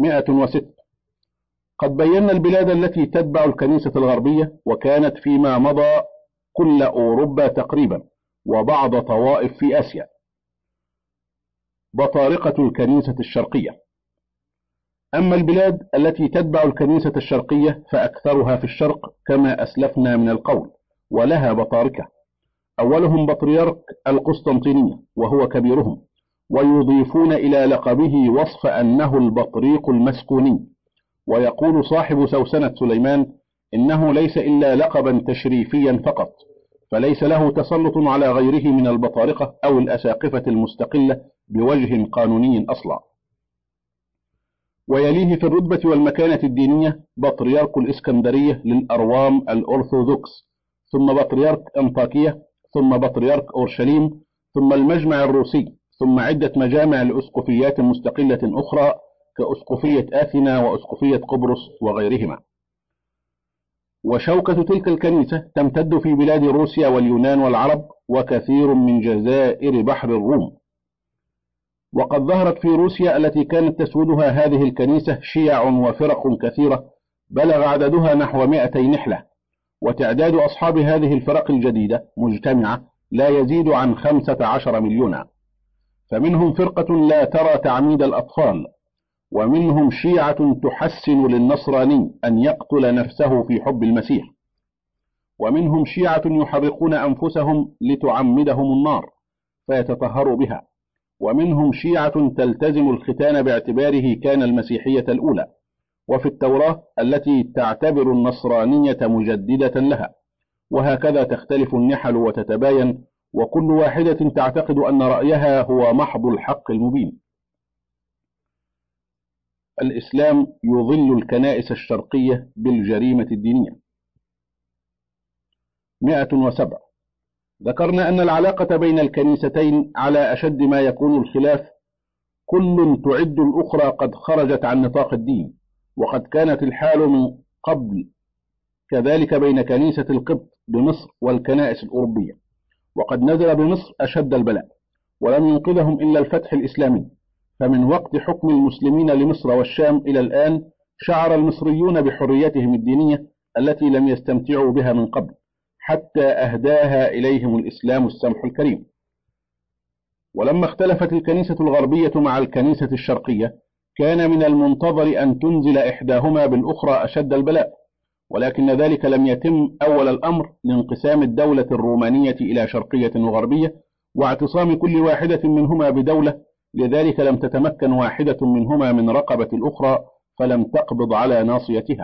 106. قد بينا البلاد التي تتبع الكنيسة الغربية، وكانت فيما مضى كل أوروبا تقريبا، وبعض طوائف في آسيا، بطارقة الكنيسة الشرقية. أما البلاد التي تتبع الكنيسة الشرقية فأكثرها في الشرق كما أسلفنا من القول، ولها بطاركة. أولهم بطريرك القسطنطينية وهو كبيرهم، ويضيفون إلى لقبه وصف أنه البطريق المسكوني. ويقول صاحب سوسنة سليمان إنه ليس إلا لقبا تشريفيا فقط، فليس له تسلط على غيره من البطارقة أو الأساقفة المستقلة بوجه قانوني أصلا. ويليه في الرتبة والمكانة الدينية بطريرك الإسكندرية للأروام الأرثوذكس، ثم بطريرك أنطاكية، ثم بطريرك أورشليم، ثم المجمع الروسي، ثم عدة مجامع لأسقفيات مستقلة أخرى كأسقفية آثينا وأسقفية قبرص وغيرهما. وشوكة تلك الكنيسة تمتد في بلاد روسيا واليونان والعرب وكثير من جزائر بحر الروم. وقد ظهرت في روسيا التي كانت تسودها هذه الكنيسة شيع وفرق كثيرة بلغ عددها نحو 200 نحلة، وتعداد أصحاب هذه الفرق الجديدة مجتمعة لا يزيد عن 15 مليونا. فمنهم فرقة لا ترى تعميد الأطفال، ومنهم شيعة تحسن للنصراني أن يقتل نفسه في حب المسيح، ومنهم شيعة يحرقون أنفسهم لتعمدهم النار فيتطهروا بها، ومنهم شيعة تلتزم الختان باعتباره كان المسيحية الأولى، وفي التوراة التي تعتبر النصرانية مجددة لها. وهكذا تختلف النحل وتتباين، وكل واحدة تعتقد أن رأيها هو محض الحق المبين. الإسلام يظل الكنائس الشرقية بالجريمة الدينية. 107. ذكرنا أن العلاقة بين الكنيستين على أشد ما يكون الخلاف، كل تعد الأخرى قد خرجت عن نطاق الدين، وقد كانت الحال من قبل كذلك بين كنيسة القبط بمصر والكنائس الأوروبية. وقد نزل بمصر أشد البلاء، ولم ينقذهم إلا الفتح الإسلامي. فمن وقت حكم المسلمين لمصر والشام إلى الآن شعر المصريون بحريتهم الدينية التي لم يستمتعوا بها من قبل، حتى أهداها إليهم الإسلام السمح الكريم. ولما اختلفت الكنيسة الغربية مع الكنيسة الشرقية كان من المنتظر أن تنزل إحداهما بالأخرى أشد البلاء، ولكن ذلك لم يتم أول الأمر لانقسام الدولة الرومانية إلى شرقية وغربية واعتصام كل واحدة منهما بدولة، لذلك لم تتمكن واحدة منهما من رقبة الأخرى فلم تقبض على ناصيتها.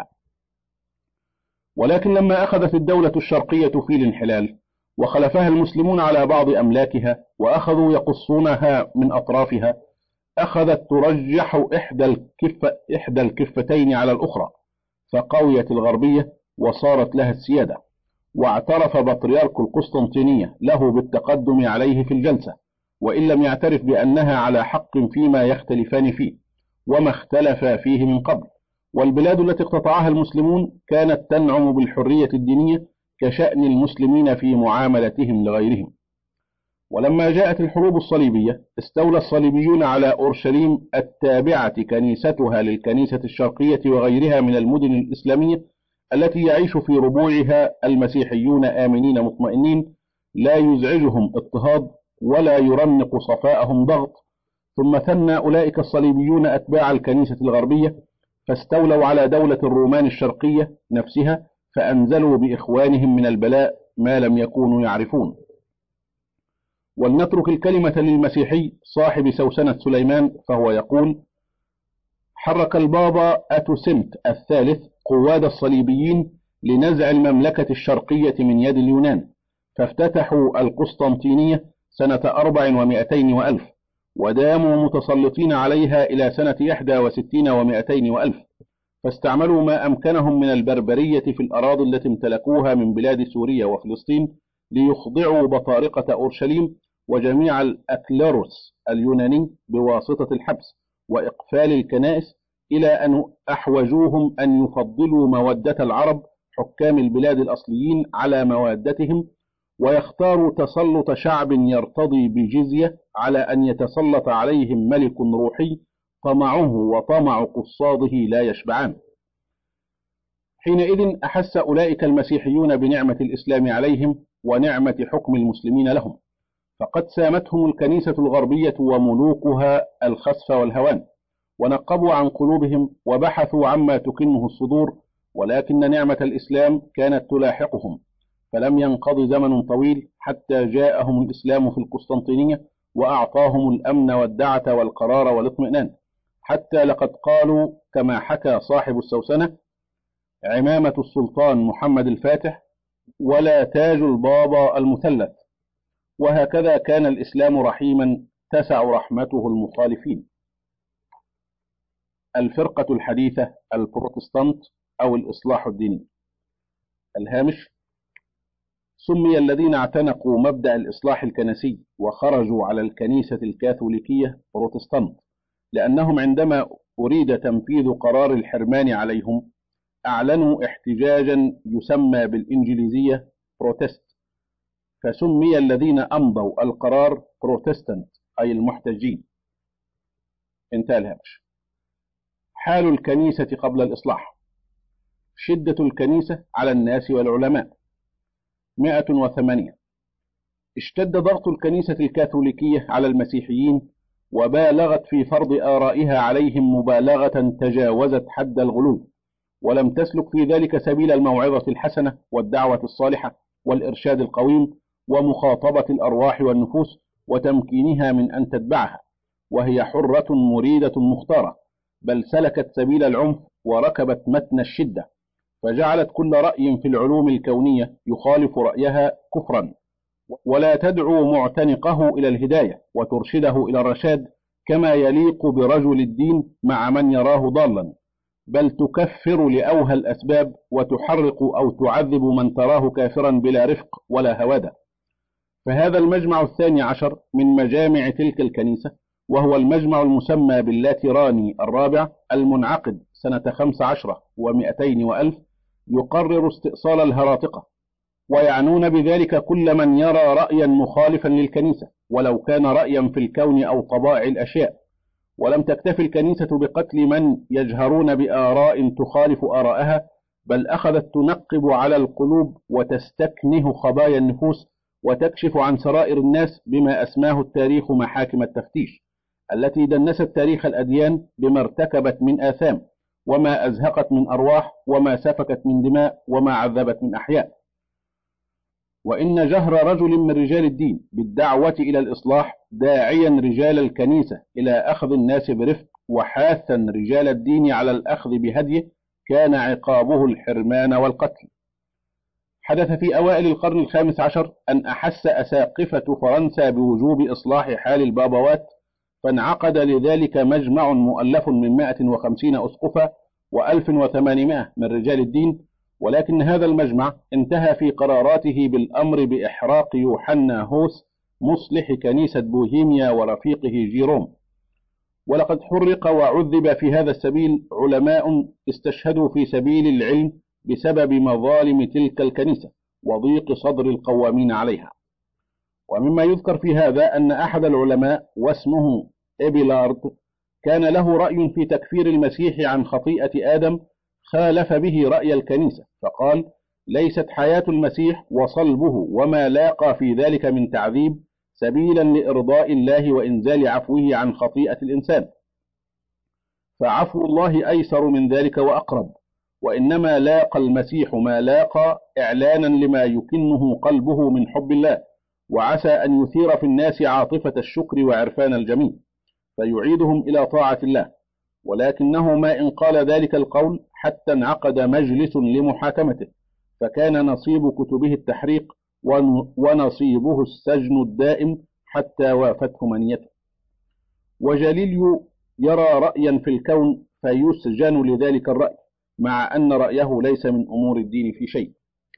ولكن لما أخذت الدولة الشرقية في الانحلال وخلفها المسلمون على بعض أملاكها وأخذوا يقصونها من أطرافها، أخذت ترجح إحدى الكفتين على الأخرى، فقويت الغربية وصارت لها السيادة. واعترف بطريرك القسطنطينية له بالتقدم عليه في الجلسة، وإن لم يعترف بأنها على حق فيما يختلفان فيه وما اختلف فيه من قبل. والبلاد التي اقتطعها المسلمون كانت تنعم بالحرية الدينية كشأن المسلمين في معاملتهم لغيرهم. ولما جاءت الحروب الصليبية استولى الصليبيون على أورشليم التابعة كنيستها للكنيسة الشرقية وغيرها من المدن الإسلامية التي يعيش في ربوعها المسيحيون آمنين مطمئنين، لا يزعجهم اضطهاد ولا يرنق صفاءهم ضغط. ثم ثنى أولئك الصليبيون أتباع الكنيسة الغربية فاستولوا على دولة الرومان الشرقية نفسها، فأنزلوا بإخوانهم من البلاء ما لم يكونوا يعرفون. ولنترك الكلمة للمسيحي صاحب سوسنة سليمان، فهو يقول: حرك البابا أتوسنت الثالث قواد الصليبيين لنزع المملكة الشرقية من يد اليونان، فافتتحوا القسطنطينية سنة 400 وألف، وداموا متسلطين عليها إلى سنة 61 و200 وألف، فاستعملوا ما أمكنهم من البربرية في الأراضي التي امتلكوها من بلاد سوريا وفلسطين ليخضعوا بطارقة أورشليم وجميع الأكليروس اليوناني بواسطة الحبس وإقفال الكنائس، إلى أن أحوجوهم أن يفضلوا مودة العرب حكام البلاد الأصليين على مودتهم، ويختاروا تسلط شعب يرتضي بجزية على أن يتسلط عليهم ملك روحي طمعه وطمع قصاده لا يشبعان. حينئذ أحس أولئك المسيحيون بنعمة الإسلام عليهم ونعمة حكم المسلمين لهم، فقد سامتهم الكنيسة الغربية وملوكها الخسف والهوان، ونقبوا عن قلوبهم وبحثوا عما تكنه الصدور، ولكن نعمة الإسلام كانت تلاحقهم، فلم ينقض زمن طويل حتى جاءهم الإسلام في القسطنطينية وأعطاهم الأمن والدعة والقرار والاطمئنان، حتى لقد قالوا كما حكى صاحب السوسنة: عمامة السلطان محمد الفاتح ولا تاج البابا المثلث. وهكذا كان الإسلام رحيما تسع رحمته المخالفين. الفرقة الحديثة البروتستانت أو الإصلاح الديني. الهامش: سمي الذين اعتنقوا مبدأ الإصلاح الكنسي وخرجوا على الكنيسة الكاثوليكية بروتستانت، لأنهم عندما أريد تنفيذ قرار الحرمان عليهم أعلنوا احتجاجا يسمى بالإنجليزية بروتست، فسمي الذين أمضوا القرار بروتستانت أي المحتجين. انتهى الهامش. حال الكنيسة قبل الإصلاح: شدة الكنيسة على الناس والعلماء. 108. اشتد ضغط الكنيسة الكاثوليكية على المسيحيين، وبالغت في فرض آرائها عليهم مبالغة تجاوزت حد الغلو، ولم تسلك في ذلك سبيل الموعظة الحسنة والدعوة الصالحة والإرشاد القويم ومخاطبة الأرواح والنفوس وتمكينها من أن تتبعها، وهي حرة مريدة مختارة، بل سلكت سبيل العنف وركبت متن الشدة، فجعلت كل رأي في العلوم الكونية يخالف رأيها كفرا، ولا تدعو معتنقه إلى الهداية وترشده إلى الرشاد كما يليق برجل الدين مع من يراه ضالا، بل تكفر لأوهى الأسباب وتحرق أو تعذب من تراه كافرا بلا رفق ولا هوادة. فهذا المجمع 12 من مجامع تلك الكنيسة، وهو المجمع المسمى باللاتراني الرابع المنعقد سنة 15 و200 وألف، يقرر استئصال الهراطقة، ويعنون بذلك كل من يرى رأيا مخالفا للكنيسة ولو كان رأيا في الكون أو طبائع الأشياء. ولم تكتفي الكنيسة بقتل من يجهرون بآراء تخالف آراءها، بل أخذت تنقب على القلوب وتستكنه خبايا النفوس وتكشف عن سرائر الناس بما أسماه التاريخ محاكم التفتيش، التي دنست تاريخ الأديان بما ارتكبت من آثام، وما أزهقت من أرواح، وما سفكت من دماء، وما عذبت من أحياء. وإن جهر رجل من رجال الدين بالدعوة إلى الإصلاح داعيا رجال الكنيسة إلى أخذ الناس برفق وحاثا رجال الدين على الأخذ بهديه كان عقابه الحرمان والقتل. حدث في أوائل القرن 15 أن أحس أساقفة فرنسا بوجوب إصلاح حال البابوات، فانعقد لذلك مجمع مؤلف من 150 أسقفا و1800 من رجال الدين، ولكن هذا المجمع انتهى في قراراته بالأمر بإحراق يوحنا هوس مصلح كنيسة بوهيميا ورفيقه جيروم. ولقد حرق وعذب في هذا السبيل علماء استشهدوا في سبيل العلم بسبب مظالم تلك الكنيسة وضيق صدر القوامين عليها. ومما يذكر في هذا أن أحد العلماء واسمه إبيلارد كان له رأي في تكفير المسيح عن خطيئة آدم خالف به رأي الكنيسة، فقال: ليست حياة المسيح وصلبه وما لاقى في ذلك من تعذيب سبيلا لإرضاء الله وإنزال عفوه عن خطيئة الإنسان، فعفو الله أيسر من ذلك وأقرب، وإنما لاقى المسيح ما لاقى إعلانا لما يكنه قلبه من حب الله، وعسى أن يثير في الناس عاطفة الشكر وعرفان الجميل فيعيدهم إلى طاعة الله. ولكنه ما إن قال ذلك القول حتى انعقد مجلس لمحاكمته، فكان نصيب كتبه التحريق ونصيبه السجن الدائم حتى وافته منيته. وجاليليو يرى رأيا في الكون فيسجن لذلك الرأي، مع أن رأيه ليس من أمور الدين في شيء.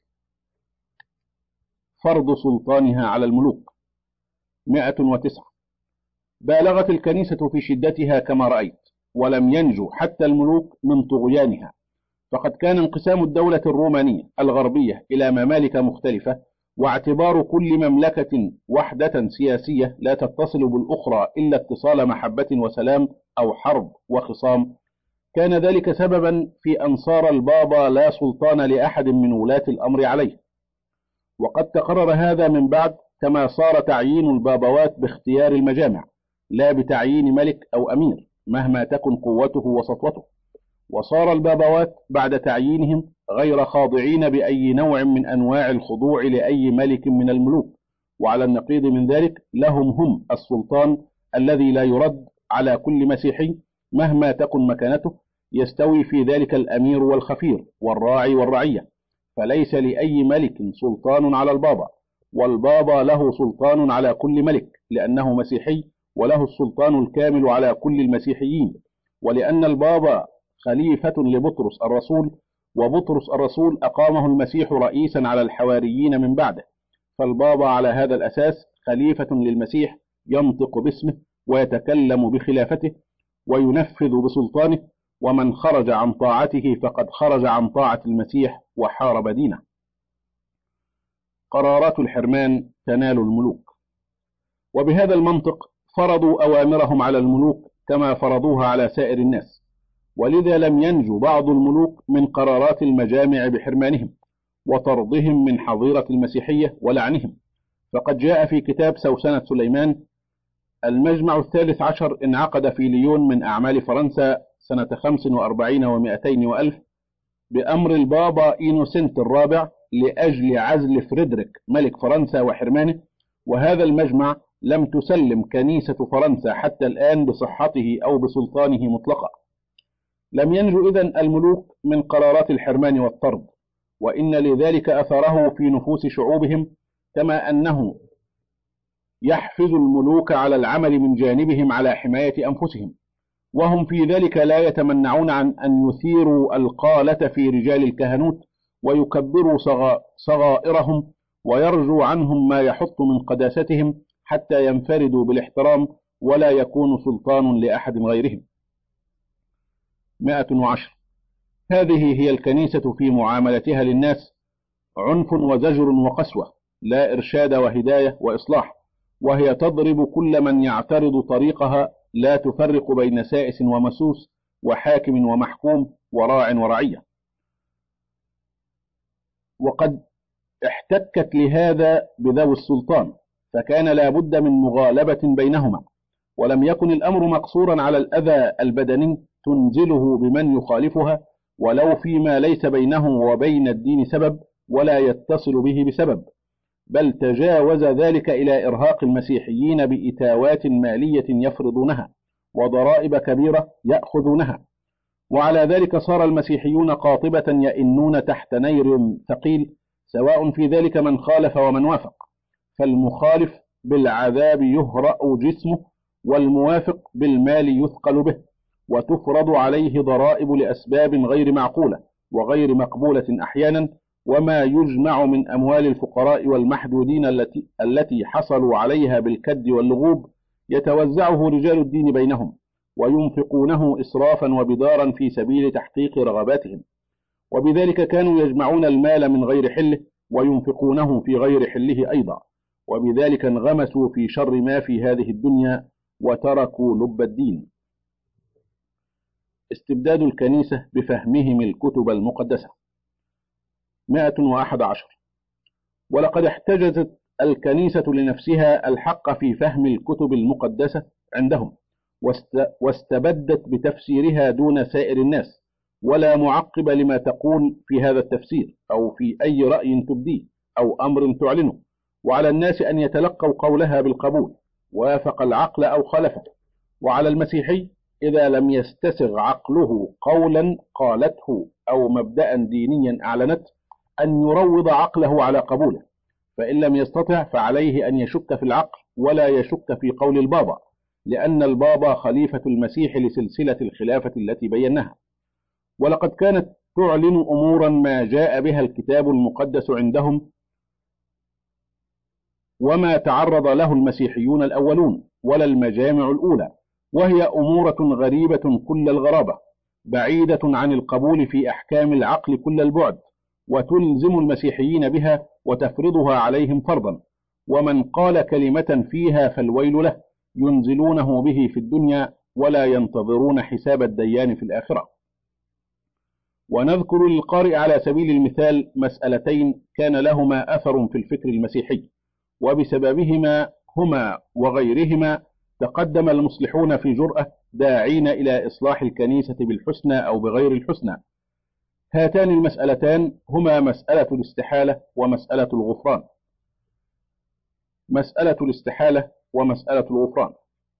فرض سلطانها على الملوك. 109. بالغت الكنيسة في شدتها كما رأيت، ولم ينجو حتى الملوك من طغيانها، فقد كان انقسام الدولة الرومانية الغربية إلى ممالك مختلفة واعتبار كل مملكة وحدة سياسية لا تتصل بالأخرى إلا اتصال محبة وسلام أو حرب وخصام، كان ذلك سببا في أن صار البابا لا سلطان لأحد من ولاة الأمر عليه. وقد تقرر هذا من بعد، كما صار تعيين البابوات باختيار المجامع لا بتعيين ملك أو أمير مهما تكن قوته وسطوته، وصار البابوات بعد تعيينهم غير خاضعين بأي نوع من أنواع الخضوع لأي ملك من الملوك، وعلى النقيض من ذلك لهم هم السلطان الذي لا يرد على كل مسيحي مهما تكن مكانته، يستوي في ذلك الأمير والخفير والراعي والرعية، فليس لأي ملك سلطان على البابا، والبابا له سلطان على كل ملك لأنه مسيحي، وله السلطان الكامل على كل المسيحيين، ولأن البابا خليفة لبطرس الرسول، وبطرس الرسول أقامه المسيح رئيسا على الحواريين من بعده، فالبابا على هذا الأساس خليفة للمسيح، ينطق باسمه ويتكلم بخلافته وينفذ بسلطانه، ومن خرج عن طاعته فقد خرج عن طاعة المسيح وحارب دينه. قرارات الحرمان تنال الملوك، وبهذا المنطق فرضوا أوامرهم على الملوك كما فرضوها على سائر الناس، ولذا لم ينجو بعض الملوك من قرارات المجامع بحرمانهم وطردهم من حظيرة المسيحية ولعنهم. فقد جاء في كتاب سوسنة سليمان: المجمع الثالث عشر انعقد في ليون من أعمال فرنسا سنة 45 و200 وألف بأمر البابا إينوسنت الرابع لأجل عزل فريدريك ملك فرنسا وحرمانه، وهذا المجمع لم تسلم كنيسة فرنسا حتى الآن بصحته أو بسلطانه مطلقا. لم ينجو إذن الملوك من قرارات الحرمان والطرد، وإن لذلك أثره في نفوس شعوبهم، كما أنه يحفز الملوك على العمل من جانبهم على حماية أنفسهم، وهم في ذلك لا يتمنعون عن أن يثيروا القالة في رجال الكهنوت ويكبروا صغائرهم ويرجوا عنهم ما يحط من قداستهم حتى ينفردوا بالاحترام ولا يكون سلطان لأحد غيرهم. 110. هذه هي الكنيسة في معاملتها للناس: عنف وزجر وقسوة، لا إرشاد وهداية وإصلاح، وهي تضرب كل من يعترض طريقها، لا تفرق بين سائس ومسوس وحاكم ومحكوم وراع ورعية. وقد احتكت لهذا بذوي السلطان، فكان لا بد من مغالبة بينهما، ولم يكن الأمر مقصورا على الأذى البدني تنزله بمن يخالفها ولو فيما ليس بينه وبين الدين سبب ولا يتصل به بسبب، بل تجاوز ذلك إلى إرهاق المسيحيين بإتاوات مالية يفرضونها وضرائب كبيرة يأخذونها، وعلى ذلك صار المسيحيون قاطبة يئنون تحت نير ثقيل، سواء في ذلك من خالف ومن وافق، فالمخالف بالعذاب يهرأ جسمه، والموافق بالمال يثقل به، وتفرض عليه ضرائب لأسباب غير معقولة وغير مقبولة أحيانا، وما يجمع من أموال الفقراء والمحدودين التي حصلوا عليها بالكد واللغوب يتوزعه رجال الدين بينهم، وينفقونه إسرافا وبدارا في سبيل تحقيق رغباتهم، وبذلك كانوا يجمعون المال من غير حله وينفقونه في غير حله أيضا، وبذلك انغمسوا في شر ما في هذه الدنيا وتركوا لب الدين. استبداد الكنيسة بفهمهم الكتب المقدسة. 111. ولقد احتجزت الكنيسة لنفسها الحق في فهم الكتب المقدسة عندهم، واستبدت بتفسيرها دون سائر الناس، ولا معقب لما تقول في هذا التفسير أو في أي رأي تبديه أو أمر تعلنه، وعلى الناس أن يتلقوا قولها بالقبول وافق العقل أو خلفه، وعلى المسيحي إذا لم يستسغ عقله قولا قالته أو مبدأ دينيا أعلنته أن يروض عقله على قبوله، فإن لم يستطع فعليه أن يشك في العقل ولا يشك في قول البابا، لأن البابا خليفة المسيح لسلسلة الخلافة التي بيناها. ولقد كانت تعلن أمورا ما جاء بها الكتاب المقدس عندهم وما تعرض له المسيحيون الأولون ولا المجامع الأولى، وهي أمورة غريبة كل الغرابة، بعيدة عن القبول في أحكام العقل كل البعد، وتلزم المسيحيين بها وتفرضها عليهم فرضا، ومن قال كلمة فيها فالويل له، ينزلونه به في الدنيا ولا ينتظرون حساب الديان في الآخرة. ونذكر للقارئ على سبيل المثال مسألتين كان لهما أثر في الفكر المسيحي، وبسببهما هما وغيرهما تقدم المصلحون في جرأة داعين إلى إصلاح الكنيسة بالحسنى أو بغير الحسنى. هاتان المسألتان هما مسألة الاستحالة ومسألة الغفران. مسألة الاستحالة ومسألة الغفران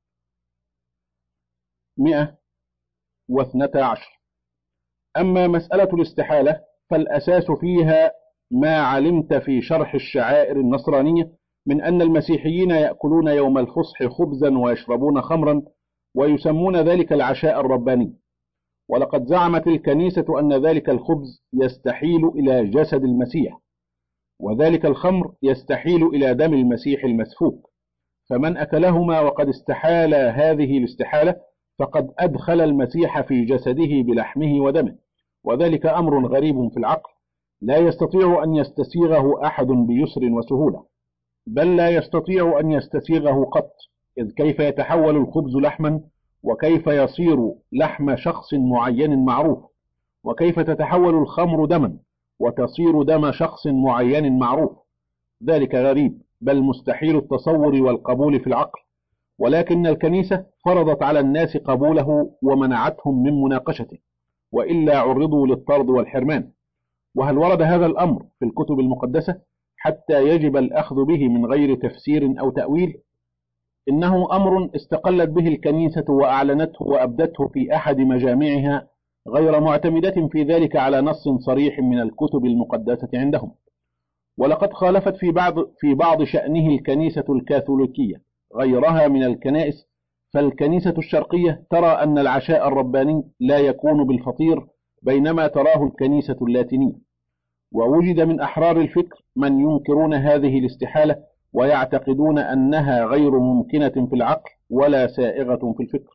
112. أما مسألة الاستحالة فالأساس فيها ما علمت في شرح الشعائر النصرانية من أن المسيحيين يأكلون يوم الفصح خبزا ويشربون خمرا ويسمون ذلك العشاء الرباني، ولقد زعمت الكنيسة أن ذلك الخبز يستحيل إلى جسد المسيح، وذلك الخمر يستحيل إلى دم المسيح المسفوك، فمن أكلهما وقد استحال هذه الاستحالة فقد أدخل المسيح في جسده بلحمه ودمه، وذلك أمر غريب في العقل لا يستطيع أن يستسيغه أحد بيسر وسهولة، بل لا يستطيع أن يستسيغه قط، إذ كيف يتحول الخبز لحما، وكيف يصير لحم شخص معين معروف، وكيف تتحول الخمر دما وتصير دم شخص معين معروف، ذلك غريب بل مستحيل التصور والقبول في العقل، ولكن الكنيسة فرضت على الناس قبوله ومنعتهم من مناقشته، وإلا عرضوا للطرد والحرمان. وهل ورد هذا الأمر في الكتب المقدسة حتى يجب الأخذ به من غير تفسير أو تأويل؟ إنه أمر استقلت به الكنيسة وأعلنته وأبدته في أحد مجامعها، غير معتمدة في ذلك على نص صريح من الكتب المقدسة عندهم. ولقد خالفت في بعض شأنه الكنيسة الكاثوليكية غيرها من الكنائس، فالكنيسة الشرقية ترى أن العشاء الرباني لا يكون بالفطير، بينما تراه الكنيسة اللاتينية. ووجد من أحرار الفكر من ينكرون هذه الاستحالة ويعتقدون أنها غير ممكنة في العقل ولا سائغة في الفكر.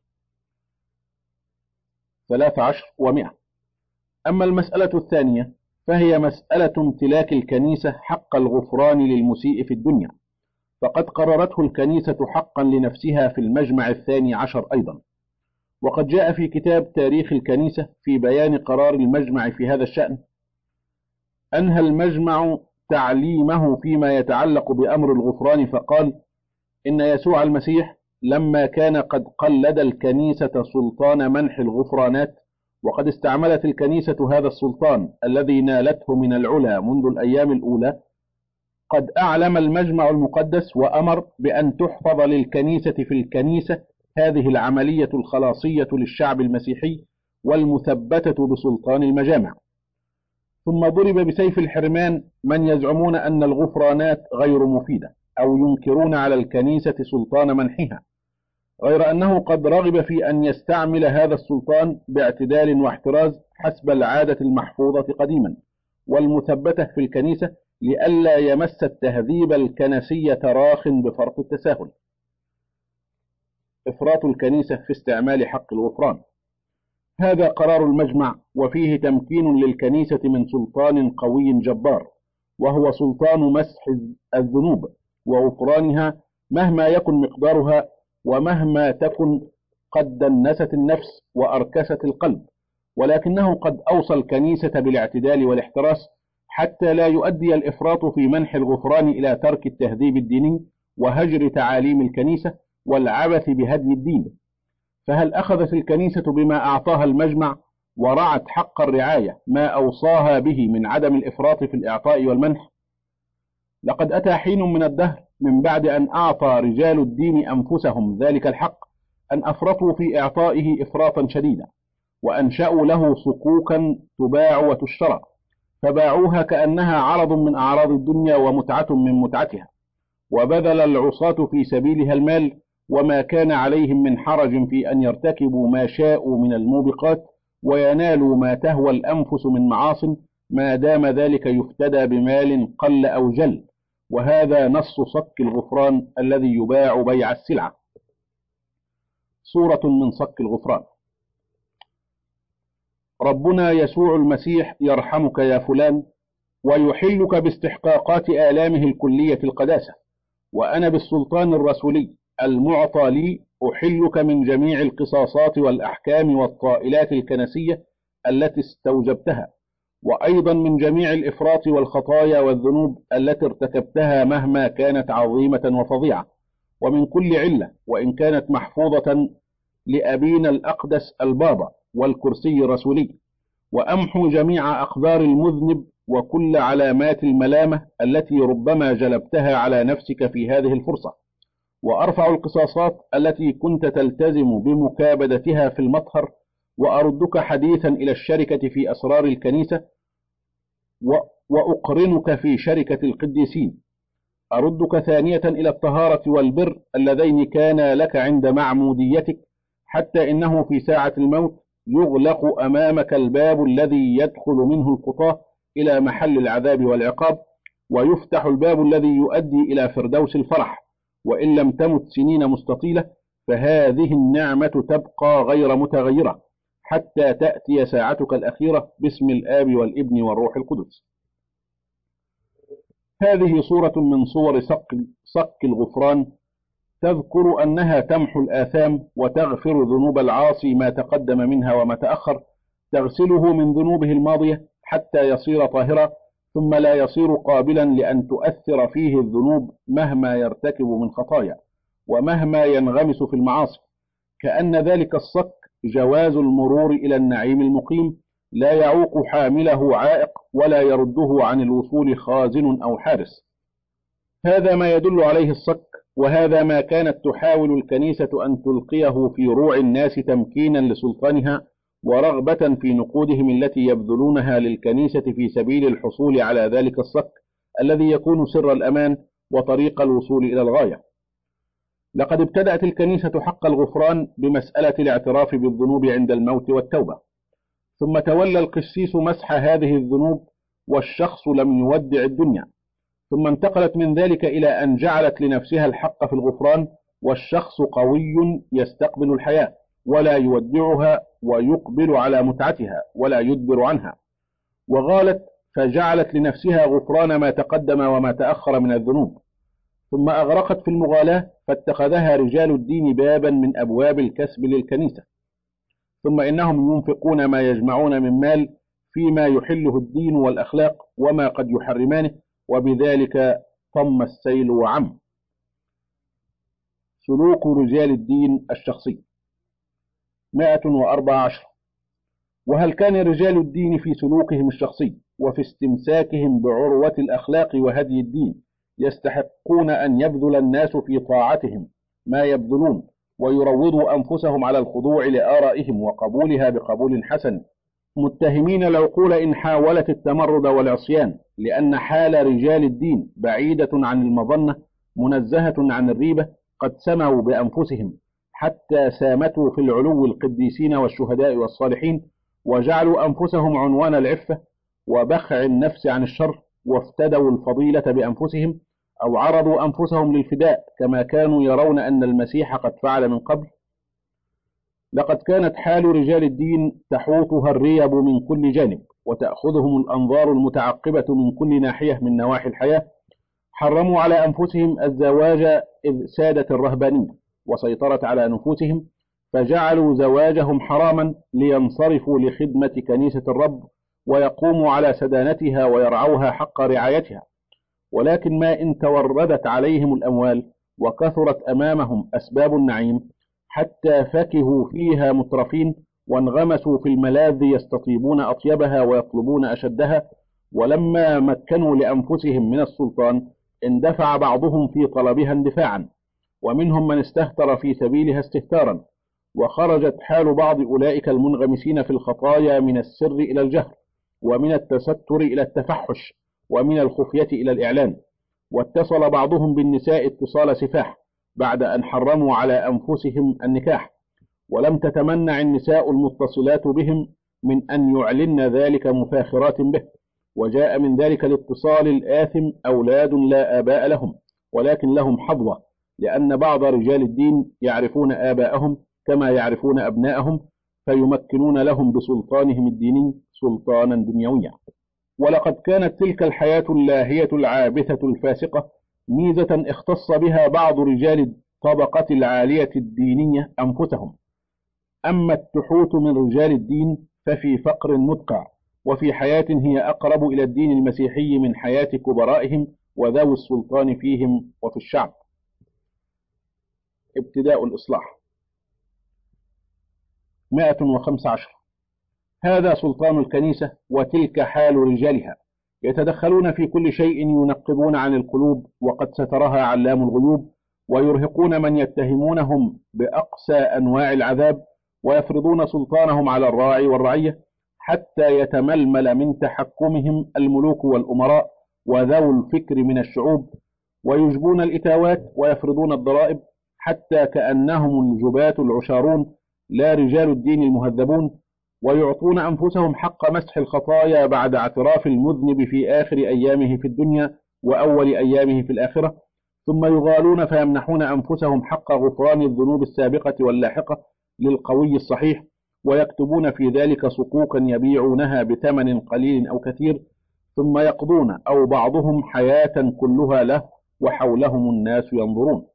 13 و100. أما المسألة الثانية فهي مسألة امتلاك الكنيسة حق الغفران للمسيء في الدنيا، فقد قررته الكنيسة حقا لنفسها في المجمع 12 أيضا. وقد جاء في كتاب تاريخ الكنيسة في بيان قرار المجمع في هذا الشأن: أنهى المجمع تعليمه فيما يتعلق بأمر الغفران فقال: إن يسوع المسيح لما كان قد قلد الكنيسة سلطان منح الغفرانات، وقد استعملت الكنيسة هذا السلطان الذي نالته من العلا منذ الأيام الأولى، قد أعلم المجمع المقدس وأمر بأن تحفظ للكنيسة في الكنيسة هذه العملية الخلاصية للشعب المسيحي والمثبتة بسلطان المجامع. ثم ضرب بسيف الحرمان من يزعمون أن الغفرانات غير مفيدة أو ينكرون على الكنيسة سلطان منحها، غير أنه قد رغب في أن يستعمل هذا السلطان باعتدال واحتراز حسب العادة المحفوظة قديما والمثبتة في الكنيسة، لئلا يمس التهذيب الكنسي راخ بفرط التساهل. إفراط الكنيسة في استعمال حق الغفران. هذا قرار المجمع، وفيه تمكين للكنيسة من سلطان قوي جبار، وهو سلطان مسح الذنوب وغفرانها مهما يكن مقدارها، ومهما تكن قد دنست النفس وأركست القلب، ولكنه قد أوصى الكنيسة بالاعتدال والاحتراس حتى لا يؤدي الإفراط في منح الغفران إلى ترك التهذيب الديني وهجر تعاليم الكنيسة والعبث بهدي الدين. فهل أخذت الكنيسة بما أعطاها المجمع ورعت حق الرعاية ما أوصاها به من عدم الإفراط في الإعطاء والمنح؟ لقد أتى حين من الدهر من بعد أن أعطى رجال الدين أنفسهم ذلك الحق أن أفرطوا في إعطائه إفراطا شديدا، وأنشأوا له صكوكا تباع وتشترى، فباعوها كأنها عرض من أعراض الدنيا ومتعة من متعتها، وبذل العصاة في سبيلها المال وما كان عليهم من حرج في أن يرتكبوا ما شاءوا من الموبقات وينالوا ما تهوى الأنفس من معاصٍ، ما دام ذلك يفتدى بمال قل أو جل، وهذا نص صك الغفران الذي يباع بيع السلعة. صورة من صك الغفران. ربنا يسوع المسيح يرحمك يا فلان ويحلك باستحقاقات آلامه الكلية القداسة. وأنا بالسلطان الرسولي المعطى لي أحلك من جميع القصاصات والأحكام والطائلات الكنسية التي استوجبتها، وأيضا من جميع الإفراط والخطايا والذنوب التي ارتكبتها مهما كانت عظيمة وفظيعة، ومن كل علة وإن كانت محفوظة لأبينا الأقدس البابا والكرسي الرسولي، وأمحو جميع أقدار المذنب وكل علامات الملامة التي ربما جلبتها على نفسك في هذه الفرصة، وأرفع القصاصات التي كنت تلتزم بمكابدتها في المطهر، وأردك حديثا إلى الشركة في أسرار الكنيسة، وأقرنك في شركة القديسين. أردك ثانية إلى الطهارة والبر اللذين كانا لك عند معموديتك، حتى إنه في ساعة الموت يغلق أمامك الباب الذي يدخل منه الخطاة إلى محل العذاب والعقاب، ويفتح الباب الذي يؤدي إلى فردوس الفرح، وإن لم تمت سنين مستطيلة فهذه النعمة تبقى غير متغيرة حتى تأتي ساعتك الأخيرة باسم الآب والابن والروح القدس. هذه صورة من صور صك الغفران، تذكر أنها تمحو الآثام وتغفر ذنوب العاصي ما تقدم منها وما تأخر، تغسله من ذنوبه الماضية حتى يصير طاهرا، ثم لا يصير قابلا لأن تؤثر فيه الذنوب مهما يرتكب من خطايا ومهما ينغمس في المعاصي، كأن ذلك الصك جواز المرور إلى النعيم المقيم، لا يعوق حامله عائق ولا يرده عن الوصول خازن أو حارس. هذا ما يدل عليه الصك، وهذا ما كانت تحاول الكنيسة أن تلقيه في روع الناس تمكينا لسلطانها ورغبة في نقودهم التي يبذلونها للكنيسة في سبيل الحصول على ذلك الصك الذي يكون سر الأمان وطريق الوصول إلى الغاية. لقد ابتدأت الكنيسة حق الغفران بمسألة الاعتراف بالذنوب عند الموت والتوبة، ثم تولى القسيس مسح هذه الذنوب والشخص لم يودع الدنيا، ثم انتقلت من ذلك إلى أن جعلت لنفسها الحق في الغفران، والشخص قوي يستقبل الحياة ولا يودعها ويقبل على متعتها ولا يدبر عنها، وغالت فجعلت لنفسها غفران ما تقدم وما تأخر من الذنوب، ثم أغرقت في المغالاة فاتخذها رجال الدين بابا من أبواب الكسب للكنيسة، ثم إنهم ينفقون ما يجمعون من مال فيما يحله الدين والأخلاق وما قد يحرمانه، وبذلك طم السيل وعم. سلوك رجال الدين الشخصي 114. وهل كان رجال الدين في سلوكهم الشخصي وفي استمساكهم بعروة الأخلاق وهدي الدين يستحقون أن يبذل الناس في طاعتهم ما يبذلون، ويروضوا أنفسهم على الخضوع لآرائهم وقبولها بقبول حسن، متهمين العقول إن حاولت التمرد والعصيان، لأن حال رجال الدين بعيدة عن المظنة منزهة عن الريبة، قد سموا بأنفسهم حتى سامتوا في العلو القديسين والشهداء والصالحين، وجعلوا أنفسهم عنوان العفة وبخع النفس عن الشر، وافتدوا الفضيلة بأنفسهم أو عرضوا أنفسهم للفداء كما كانوا يرون أن المسيح قد فعل من قبل. لقد كانت حال رجال الدين تحوطها الريب من كل جانب، وتأخذهم الأنظار المتعقبة من كل ناحية من نواحي الحياة. حرموا على أنفسهم الزواج إذ سادت الرهبانية وسيطرت على نفوسهم، فجعلوا زواجهم حراما لينصرفوا لخدمة كنيسة الرب ويقوموا على سدانتها ويرعوها حق رعايتها. ولكن ما إن توردت عليهم الأموال وكثرت أمامهم أسباب النعيم حتى فكهوا فيها مترفين، وانغمسوا في الملاذ يستطيبون أطيبها ويطلبون أشدها، ولما مكنوا لأنفسهم من السلطان اندفع بعضهم في طلبها اندفاعا، ومنهم من استهتر في سبيلها استهتارا، وخرجت حال بعض أولئك المنغمسين في الخطايا من السر إلى الجهر، ومن التستر إلى التفحش، ومن الخفية إلى الإعلان، واتصل بعضهم بالنساء اتصال سفاح بعد أن حرموا على أنفسهم النكاح، ولم تتمنع النساء المتصلات بهم من أن يعلن ذلك مفاخرات به، وجاء من ذلك الاتصال الآثم أولاد لا آباء لهم ولكن لهم حظوة، لأن بعض رجال الدين يعرفون آباءهم كما يعرفون أبناءهم، فيمكنون لهم بسلطانهم الديني سلطانا دنيويا. ولقد كانت تلك الحياة اللاهية العابثة الفاسقة ميزة اختص بها بعض رجال الطبقة العالية الدينية أنفسهم. أما التحوت من رجال الدين ففي فقر مدقع، وفي حياة هي أقرب إلى الدين المسيحي من حياة كبرائهم وذوي السلطان فيهم وفي الشعب. ابتداء الإصلاح. 115. هذا سلطان الكنيسة وتلك حال رجالها، يتدخلون في كل شيء، ينقبون عن القلوب وقد سترها علام الغيوب، ويرهقون من يتهمونهم بأقسى أنواع العذاب، ويفرضون سلطانهم على الراعي والرعية حتى يتململ من تحكمهم الملوك والأمراء وذو الفكر من الشعوب، ويجبون الإتاوات ويفرضون الضرائب حتى كأنهم الجباة العشارون لا رجال الدين المهذبون، ويعطون أنفسهم حق مسح الخطايا بعد اعتراف المذنب في آخر أيامه في الدنيا وأول أيامه في الآخرة، ثم يغالون فيمنحون أنفسهم حق غفران الذنوب السابقة واللاحقة للقوي الصحيح، ويكتبون في ذلك صكوكا يبيعونها بثمن قليل أو كثير، ثم يقضون أو بعضهم حياة كلها له وحولهم الناس ينظرون.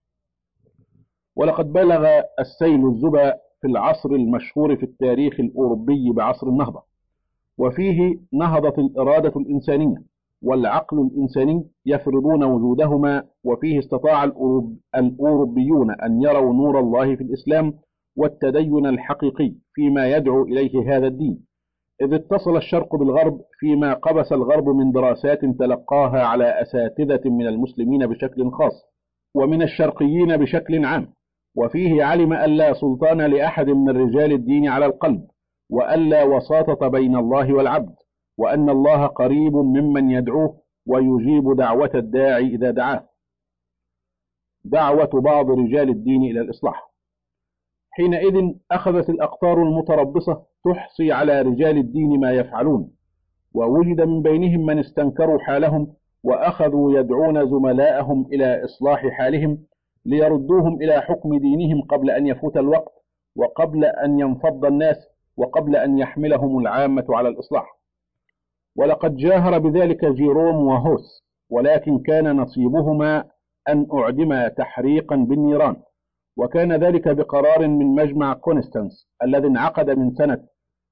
ولقد بلغ السيل الزبا في العصر المشهور في التاريخ الأوروبي بعصر النهضة، وفيه نهضت الإرادة الإنسانية والعقل الإنساني يفرضون وجودهما، وفيه استطاع الأوروبيون أن يروا نور الله في الإسلام والتدين الحقيقي فيما يدعو إليه هذا الدين، إذ اتصل الشرق بالغرب فيما قبس الغرب من دراسات تلقاها على أساتذة من المسلمين بشكل خاص ومن الشرقيين بشكل عام، وفيه علم أن لا سلطان لأحد من رجال الدين على القلب، وأن لا وساطة بين الله والعبد، وأن الله قريب ممن يدعوه ويجيب دعوة الداعي إذا دعاه. دعوة بعض رجال الدين إلى الإصلاح. حينئذ أخذت الأقطار المتربصة تحصي على رجال الدين ما يفعلون، ووجد من بينهم من استنكروا حالهم وأخذوا يدعون زملاءهم إلى إصلاح حالهم ليردوهم إلى حكم دينهم قبل أن يفوت الوقت، وقبل أن ينفض الناس، وقبل أن يحملهم العامة على الإصلاح. ولقد جاهر بذلك جيروم وهوس، ولكن كان نصيبهما أن أعدما تحريقا بالنيران، وكان ذلك بقرار من مجمع كونستانس الذي انعقد من سنة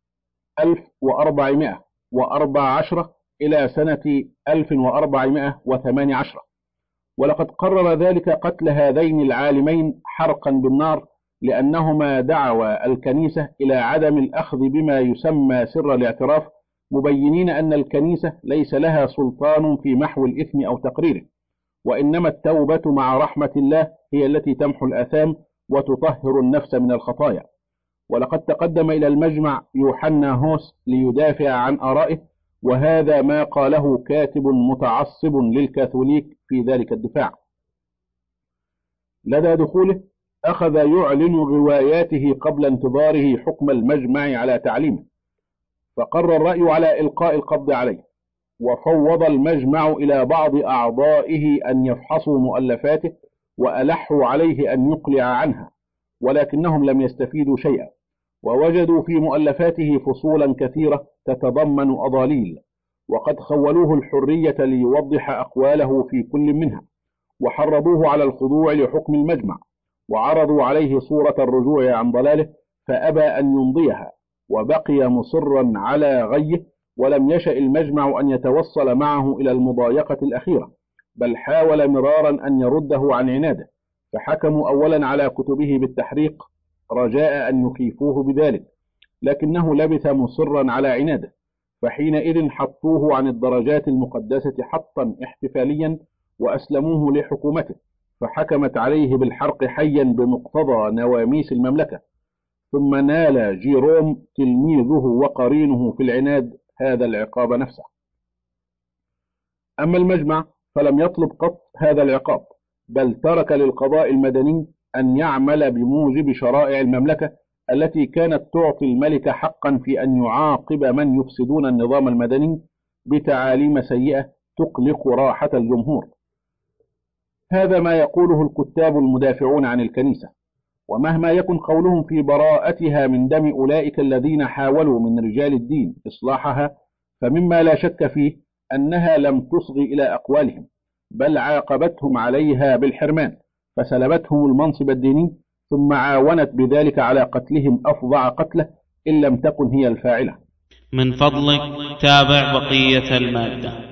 1414 إلى سنة 1418، ولقد قرر ذلك قتل هذين العالمين حرقا بالنار، لأنهما دعوا الكنيسة إلى عدم الأخذ بما يسمى سر الاعتراف، مبينين أن الكنيسة ليس لها سلطان في محو الإثم أو تقريره، وإنما التوبة مع رحمة الله هي التي تمحو الآثام وتطهر النفس من الخطايا. ولقد تقدم إلى المجمع يوحنا هوس ليدافع عن آرائه، وهذا ما قاله كاتب متعصب للكاثوليك في ذلك الدفاع. لدى دخوله أخذ يعلن رواياته قبل انتظاره حكم المجمع على تعليمه، فقر الرأي على إلقاء القبض عليه، وفوض المجمع إلى بعض أعضائه أن يفحصوا مؤلفاته، وألحوا عليه أن يقلع عنها، ولكنهم لم يستفيدوا شيئا، ووجدوا في مؤلفاته فصولا كثيرة تتضمن أضاليل، وقد خولوه الحرية ليوضح أقواله في كل منها، وحرضوه على الخضوع لحكم المجمع، وعرضوا عليه صورة الرجوع عن ضلاله، فأبى أن يمضيها، وبقي مصرا على غيه، ولم يشأ المجمع أن يتوصل معه إلى المضايقة الأخيرة، بل حاول مرارا أن يرده عن عناده، فحكموا أولا على كتبه بالتحريق رجاء أن يخيفوه بذلك، لكنه لبث مصرا على عناده، فحينئذ حطوه عن الدرجات المقدسة حطا احتفاليا، وأسلموه لحكومته، فحكمت عليه بالحرق حيا بمقتضى نواميس المملكة. ثم نال جيروم تلميذه وقرينه في العناد هذا العقاب نفسه. أما المجمع فلم يطلب قط هذا العقاب، بل ترك للقضاء المدني أن يعمل بموجب شرائع المملكة التي كانت تعطي الملك حقا في أن يعاقب من يفسدون النظام المدني بتعاليم سيئة تقلق راحة الجمهور. هذا ما يقوله الكتاب المدافعون عن الكنيسة، ومهما يكن قولهم في براءتها من دم أولئك الذين حاولوا من رجال الدين إصلاحها، فمما لا شك فيه أنها لم تصغي إلى أقوالهم، بل عاقبتهم عليها بالحرمان، فسلبتهم المنصب الديني، ثم عاونت بذلك على قتلهم أفظع قتله إن لم تكن هي الفاعلة. من فضلك تابع بقية المادة.